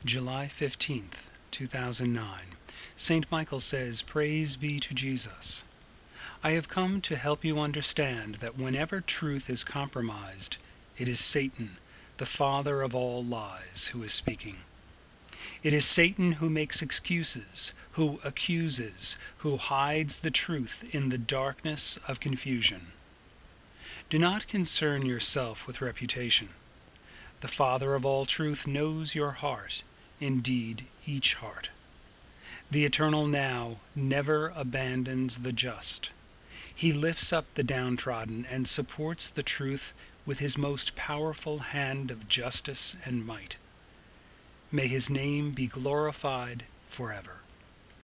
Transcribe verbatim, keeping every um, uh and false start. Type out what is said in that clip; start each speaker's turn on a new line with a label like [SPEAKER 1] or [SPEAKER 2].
[SPEAKER 1] July fifteenth, two thousand nine. Saint Michael says, "Praise be to Jesus." I have come to help you understand that whenever truth is compromised, it is Satan, the father of all lies, who is speaking. It is Satan who makes excuses, who accuses, who hides the truth in the darkness of confusion. Do not concern yourself with reputation. The Father of all truth knows your heart, indeed each heart. The eternal now never abandons the just. He lifts up the downtrodden and supports the truth with his most powerful hand of justice and might. May his name be glorified forever.